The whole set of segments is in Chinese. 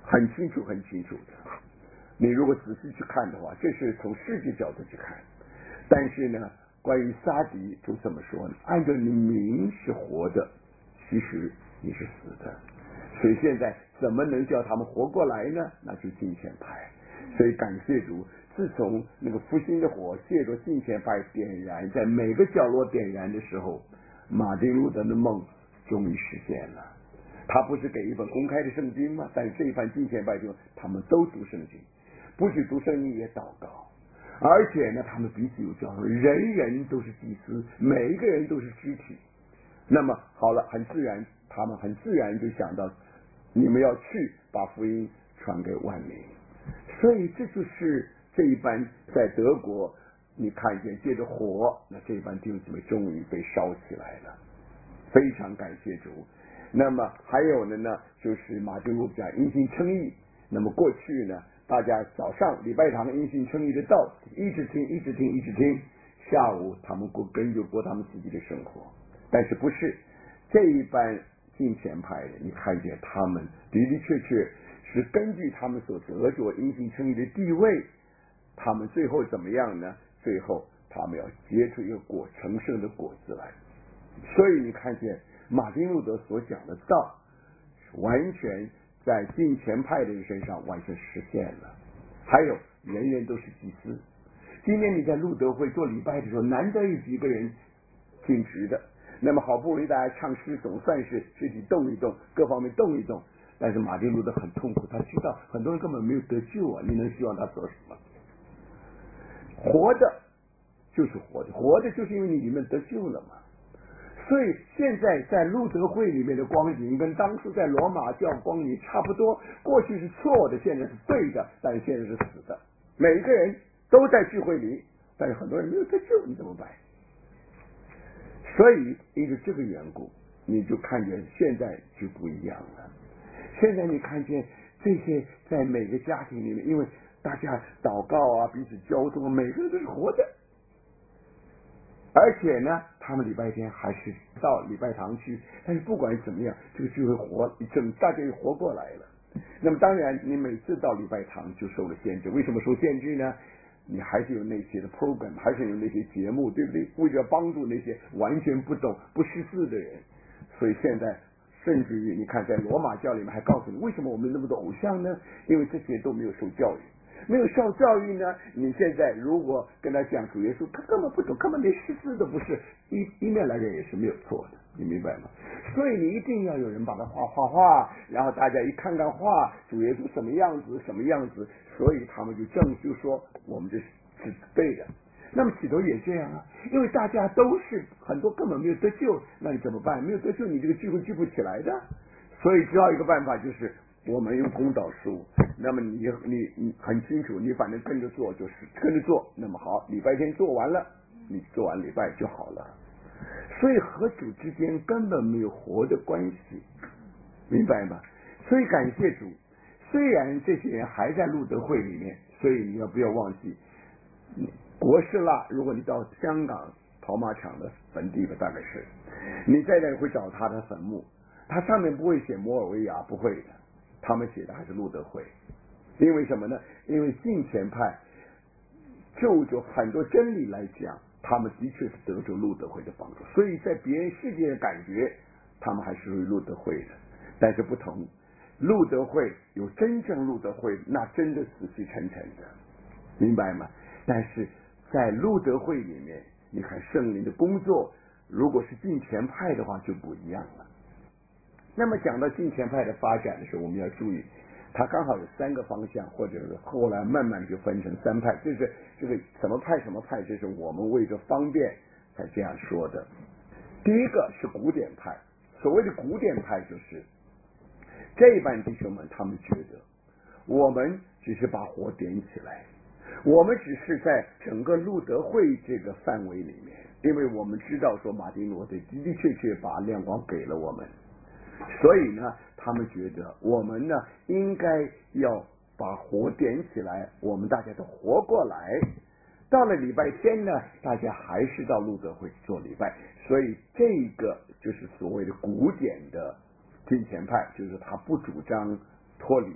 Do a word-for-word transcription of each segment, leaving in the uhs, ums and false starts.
很清楚很清楚的。你如果仔细去看的话，这是从世界角度去看。但是呢，关于撒迪就这么说呢，按照你名是活的，其实你是死的。所以现在怎么能叫他们活过来呢？那就金钱派。所以感谢主，自从那个复兴的火借着金钱派点燃，在每个角落点燃的时候，马丁路德的梦终于实现了。他不是给一本公开的圣经吗？但是这一番金钱派就他们都读圣经，不只读圣经也祷告，而且呢，他们彼此有交流，人人都是祭司，每一个人都是肢体。那么好了，很自然，他们很自然就想到，你们要去把福音传给万民。所以这就是这一班在德国，你看见借着火，那这一班弟兄姊妹终于被烧起来了，非常感谢主。那么还有的呢，就是马丁路德讲因信称义。那么过去呢，大家早上礼拜堂因信称义的道，一直听，一直听，一直听，下午他们过跟着过他们自己的生活。但是不是这一班金钱派的，你看见他们的的确确是根据他们所得着因信称义的地位，他们最后怎么样呢？最后他们要结出一个果成圣的果子来。所以你看见马丁路德所讲的道，完全在金钱派的人身上完全实现了。还有人人都是祭司。今天你在路德会做礼拜的时候，难得有几个人尽职的，那么好不容易大家唱诗，总算是肢体动一动，各方面动一动。但是马丁路德很痛苦，他知道很多人根本没有得救啊，你能希望他做什么？活的就是活的，活的就是因为你里面得救了嘛。所以现在在路德会里面的光景跟当初在罗马教光景差不多，过去是错的，现在是对的，但是现在是死的。每一个人都在聚会里，但是很多人没有得救，你怎么办？所以因为这个缘故，你就看见现在就不一样了。现在你看见这些在每个家庭里面，因为大家祷告啊，彼此交通，每个人都是活的。而且呢，他们礼拜天还是到礼拜堂去，但是不管怎么样，这个聚会活，整大家又活过来了。那么当然，你每次到礼拜堂就受了限制。为什么受限制呢？你还是有那些的 program， 还是有那些节目，对不对？为了帮助那些完全不懂、不识字的人，所以现在甚至于你看，在罗马教里面还告诉你，为什么我们那么多偶像呢？因为这些都没有受教育。没有受教育呢，你现在如果跟他讲主耶稣，他根本不懂，根本连识字都不是，一一面来讲也是没有错的，你明白吗？所以你一定要有人把它画画画，然后大家一看看画，主耶稣什么样子什么样子，所以他们就证就说我们这是对的。那么起头也这样啊，因为大家都是很多根本没有得救，那你怎么办？没有得救，你这个聚会聚不起来的，所以只要一个办法，就是我们用公导书。那么你你你很清楚，你反正跟着做就是跟着做，那么好，礼拜天做完了，你做完礼拜就好了。所以和主之间根本没有活的关系，明白吗？所以感谢主，虽然这些人还在路德会里面，所以你要不要忘记，国士蜡，如果你到香港跑马场的坟地吧，大概是，你在那会找他的坟墓，他上面不会写摩尔维亚，不会的，他们写的还是路德会。因为什么呢？因为近前派就就很多真理来讲，他们的确是得着路德会的帮助，所以在别人世界的感觉，他们还是属于路德会的。但是不同，路德会有真正路德会，那真的死气沉沉的，明白吗？但是在路德会里面，你看圣灵的工作，如果是近前派的话就不一样了。那么讲到近前派的发展的时候，我们要注意，它刚好有三个方向，或者是后来慢慢就分成三派，就是这个什么派什么派，这是我们为着方便才这样说的。第一个是古典派，所谓的古典派就是这一班弟兄们，他们觉得我们只是把火点起来，我们只是在整个路德会这个范围里面，因为我们知道说马丁路德的的确确把亮光给了我们，所以呢他们觉得我们呢应该要把火点起来，我们大家都活过来，到了礼拜天呢大家还是到路德会做礼拜，所以这个就是所谓的古典的金钱派，就是他不主张脱离，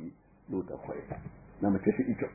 路德会。那么这是一种。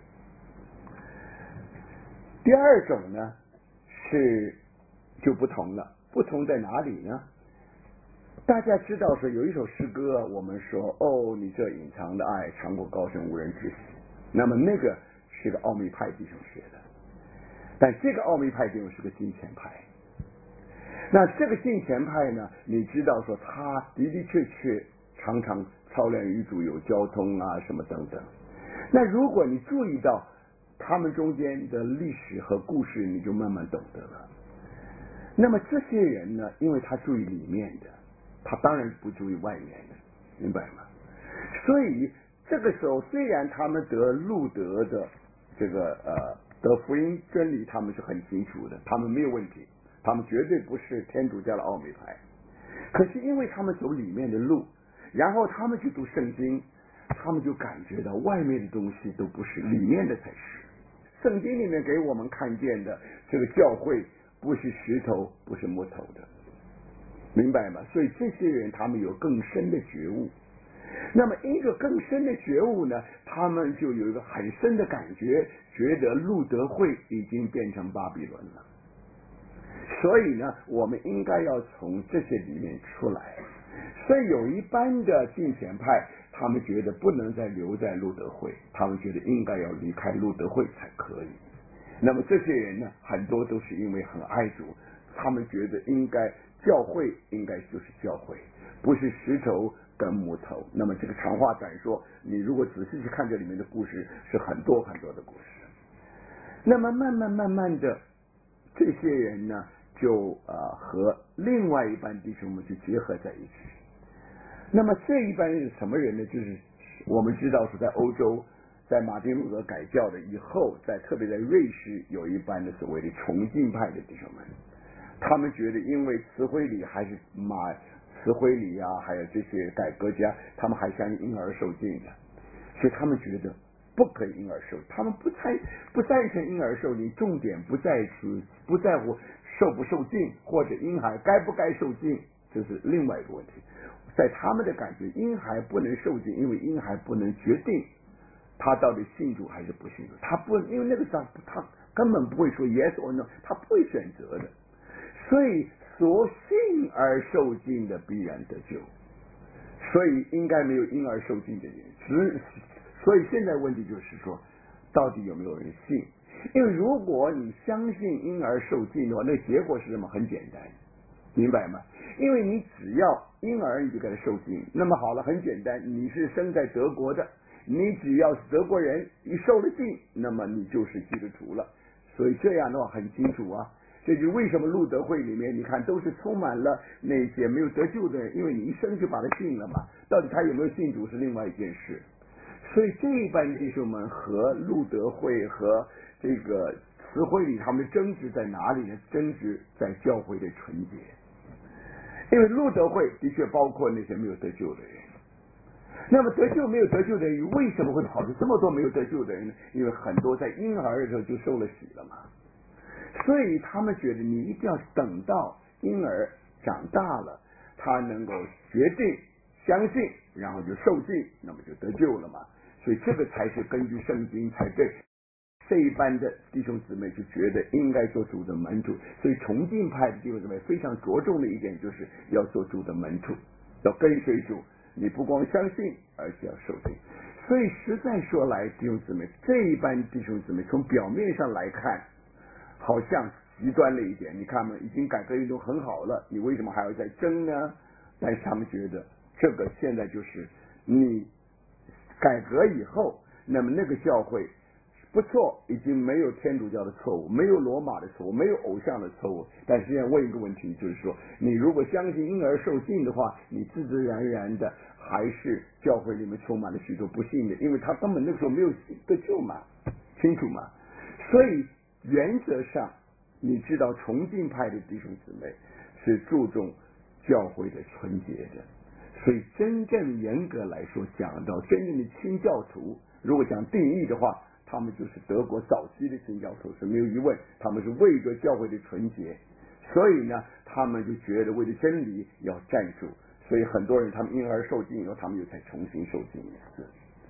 第二种呢是就不同了，不同在哪里呢？大家知道说有一首诗歌，我们说哦，你这隐藏的爱，长过高深无人知悉。那么那个是个奥秘派弟兄写的，但这个奥秘派弟兄是个金钱派。那这个金钱派呢，你知道说他的的确确常常操练与主有交通啊什么等等。那如果你注意到他们中间的历史和故事，你就慢慢懂得了。那么这些人呢，因为他注意里面的，他当然不注意外面的，明白吗？所以这个时候，虽然他们得路德的这个呃得福音真理，他们是很清楚的，他们没有问题，他们绝对不是天主教的奥秘派。可是因为他们走里面的路，然后他们去读圣经，他们就感觉到外面的东西都不是，里面的才是。圣经里面给我们看见的这个教会不是石头，不是木头的，明白吗？所以这些人他们有更深的觉悟。那么一个更深的觉悟呢，他们就有一个很深的感觉，觉得路德会已经变成巴比伦了。所以呢，我们应该要从这些里面出来。所以有一般的敬虔派，他们觉得不能再留在路德会，他们觉得应该要离开路德会才可以。那么这些人呢，很多都是因为很爱主，他们觉得应该教会应该就是教会，不是石头跟木头。那么这个长话短说，你如果仔细去看这里面的故事，是很多很多的故事。那么慢慢慢慢的，这些人呢，就呃和另外一班弟兄们就结合在一起。那么这一班是什么人呢？就是我们知道是在欧洲，在马丁路德改教的以后，在特别在瑞士有一班的所谓的崇敬派的弟兄们，他们觉得因为慈惠里还是马慈惠里啊，还有这些改革家，他们还相信婴儿受敬的，所以他们觉得不可以婴儿受，他们不赞不赞成婴儿受敬，重点不在于不在乎受不受敬，或者婴孩该不该受敬，这是另外一个问题。在他们的感觉，婴孩不能受敬，因为婴孩不能决定他到底信主还是不信主，他不，因为那个时候他根本不会说 yes or no， 他不会选择的。所以所信而受敬的必然得救，所以应该没有婴儿受敬的人。只所以现在问题就是说，到底有没有人信？因为如果你相信婴儿受敬的话，那结果是什么？很简单，明白吗？因为你只要婴儿你就给他受敬，那么好了，很简单，你是生在德国的，你只要是德国人，一受了敬，那么你就是基督徒了。所以这样的话很清楚啊。这就是为什么路德会里面你看都是充满了那些没有得救的人，因为你一生就把他信了嘛，到底他有没有信主是另外一件事。所以这一班弟兄们和路德会和这个慈惠里他们的争执在哪里呢？争执在教会的纯洁。因为路德会的确包括那些没有得救的人，那么得救没有得救的人为什么会跑出这么多没有得救的人呢？因为很多在婴儿的时候就受了洗了嘛，所以他们觉得你一定要等到婴儿长大了，他能够决定相信，然后就受敬，那么就得救了嘛。所以这个才是根据圣经才对。这一般的弟兄姊妹就觉得应该做主的门徒，所以崇敬派的弟兄姊妹非常着重的一点就是要做主的门徒，要跟随主，你不光相信，而且要受敬。所以实在说来，弟兄姊妹这一般弟兄姊妹从表面上来看好像极端了一点，你看嘛，已经改革运动很好了，你为什么还要再争呢？但是他们觉得这个现在就是你改革以后，那么那个教会不错，已经没有天主教的错误，没有罗马的错误，没有偶像的错误。但是现在问一个问题，就是说，你如果相信婴儿受敬的话，你自自然然的还是教会里面充满了许多不信的，因为他根本那个时候没有得救嘛，清楚吗？所以原则上，你知道崇敬派的弟兄姊妹是注重教会的纯洁的，所以真正严格来说，讲到真正的清教徒，如果讲定义的话，他们就是德国早期的清教徒，是没有疑问，他们是为着教会的纯洁，所以呢，他们就觉得为了真理要站住，所以很多人他们因而受敬以后，他们又再重新受敬一次。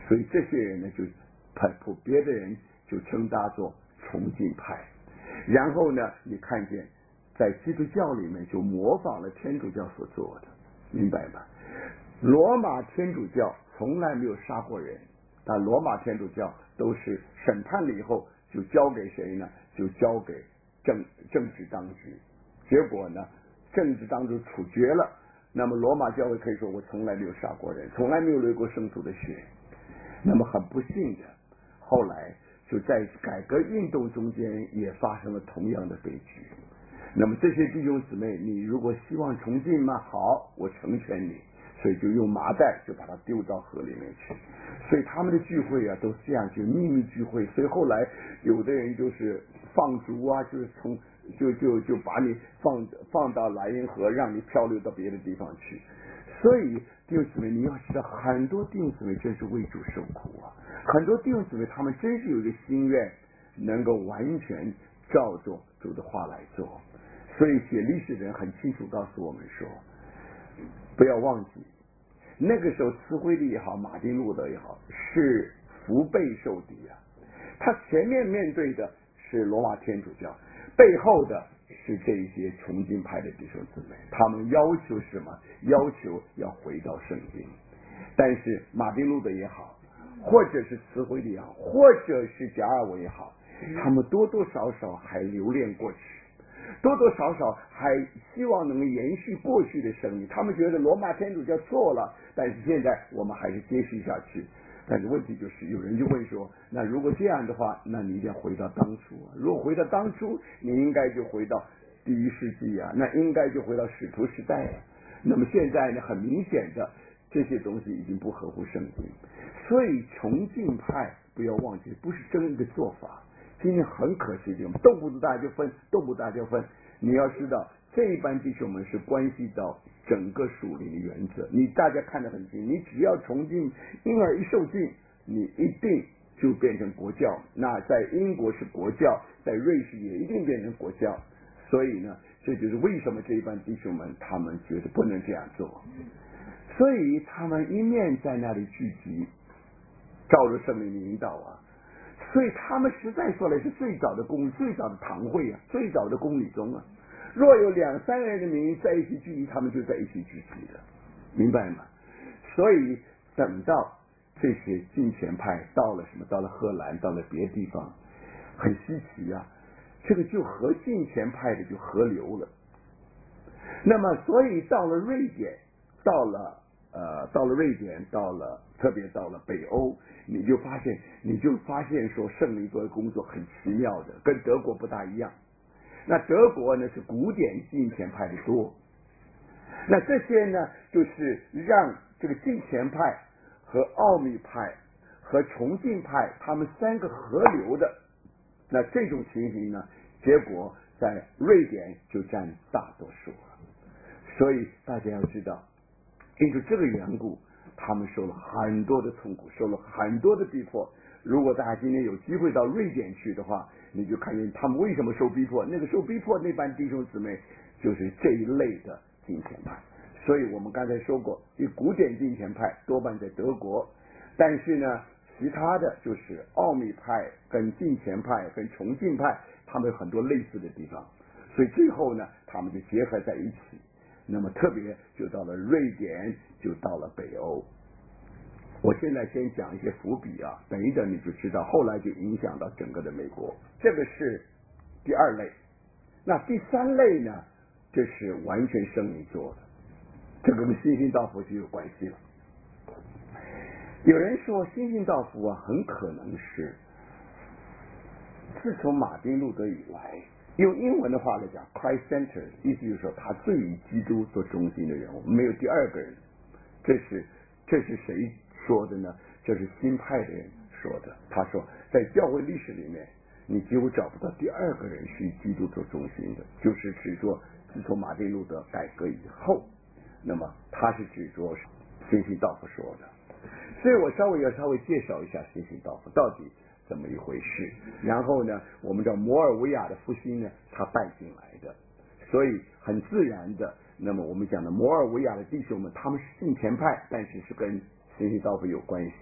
所以这些人呢就派普别的人就称他做崇敬派。然后呢你看见在基督教里面就模仿了天主教所做的，明白吗？罗马天主教从来没有杀过人，但罗马天主教都是审判了以后就交给谁呢？就交给政政治当局，结果呢政治当局处决了。那么罗马教会可以说我从来没有杀过人，从来没有流过圣徒的血。那么很不幸的，后来就在改革运动中间也发生了同样的悲剧。那么这些弟兄姊妹，你如果希望重进吗？好，我成全你。所以就用麻袋就把它丢到河里面去。所以他们的聚会啊都是这样，就秘密聚会。所以后来有的人就是放逐啊，就是从就就就把你放放到莱茵河，让你漂流到别的地方去。所以弟兄姊妹，你要知道，很多弟兄姊妹真是为主受苦啊，很多弟兄姊妹他们真是有一个心愿，能够完全照着主的话来做。所以写历史的人很清楚告诉我们说，不要忘记，那个时候慈惠利也好，马丁路德也好，是腹背受敌啊。他前面面对的是罗马天主教，背后的是这些崇敬派的弟兄姊妹，他们要求什么？要求要回到圣经。但是马丁路德也好，或者是慈惠利也好，或者是加尔文也好，他们多多少少还留恋过去，多多少少还希望能延续过去的生命。他们觉得罗马天主教错了，但是现在我们还是接续下去。但是问题就是，有人就问说，那如果这样的话，那你一定要回到当初啊。如果回到当初，你应该就回到第一世纪啊，那应该就回到使徒时代啊。那么现在呢，很明显的这些东西已经不合乎圣经。所以崇敬派不要忘记，不是真一个做法。今天很可惜的，动不动大家就分，动不动大家就分。你要知道，这一班弟兄们是关系到整个属灵的原则。你大家看得很清，你只要崇敬，婴儿一受敬，你一定就变成国教。那在英国是国教，在瑞士也一定变成国教。所以呢，这就是为什么这一班弟兄们他们觉得不能这样做。所以他们一面在那里聚集，照着圣灵的引导啊。所以他们实在说来是最早的公最早的堂会啊，最早的公理中啊。若有两三个人的名在一起聚集，他们就在一起聚集的，明白吗？所以等到这些敬虔派到了什么，到了荷兰，到了别的地方，很稀奇啊，这个就和敬虔派的就合流了。那么所以到了瑞典，到了呃，到了瑞典，到了特别到了北欧，你就发现，你就发现说圣灵做的工作很奇妙的，跟德国不大一样。那德国呢是古典敬虔派的多，那这些呢就是让这个敬虔派和奥秘派和崇敬派他们三个合流的。那这种情形呢，结果在瑞典就占大多数了。所以大家要知道，因为这个缘故，他们受了很多的痛苦，受了很多的逼迫。如果大家今天有机会到瑞典去的话，你就看见他们为什么受逼迫。那个受逼迫那班弟兄姊妹就是这一类的敬虔派。所以我们刚才说过，这古典敬虔派多半在德国，但是呢，其他的就是奥秘派跟敬虔派跟崇敬派，他们有很多类似的地方。所以最后呢，他们就结合在一起。那么特别就到了瑞典，就到了北欧。我现在先讲一些伏笔啊，等一等你就知道，后来就影响到整个的美国。这个是第二类。那第三类呢，这是完全圣灵做的，这个跟新兴道福就有关系了。有人说新兴道福啊，很可能是自从马丁路德以来，用英文的话来讲 Christ-centered， 意思就是说他最以基督做中心的人物，没有第二个人。这是这是谁说的呢？这是新派的人说的。他说在教会历史里面，你几乎找不到第二个人是以基督做中心的，就是指说自从马丁路德改革以后，那么他是指着新兴道福说的。所以我稍微要稍微介绍一下新兴道福到底怎么一回事。然后呢，我们知道摩尔维亚的复兴呢，他带进来的，所以很自然的，那么我们讲的摩尔维亚的弟兄们，他们是敬虔派，但是是跟新兴道福有关系。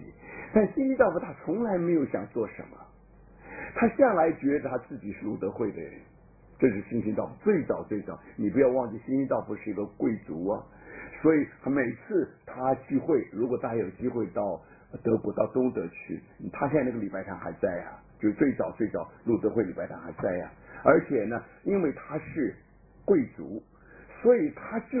但辛西道夫他从来没有想做什么，他向来觉得他自己是路德会的人，这是辛西道夫最早最早。你不要忘记，辛西道夫是一个贵族啊，所以每次他聚会，如果大家有机会到德国到东德去，他现在那个礼拜堂还在啊，就是最早最早路德会礼拜堂还在啊。而且呢，因为他是贵族，所以他就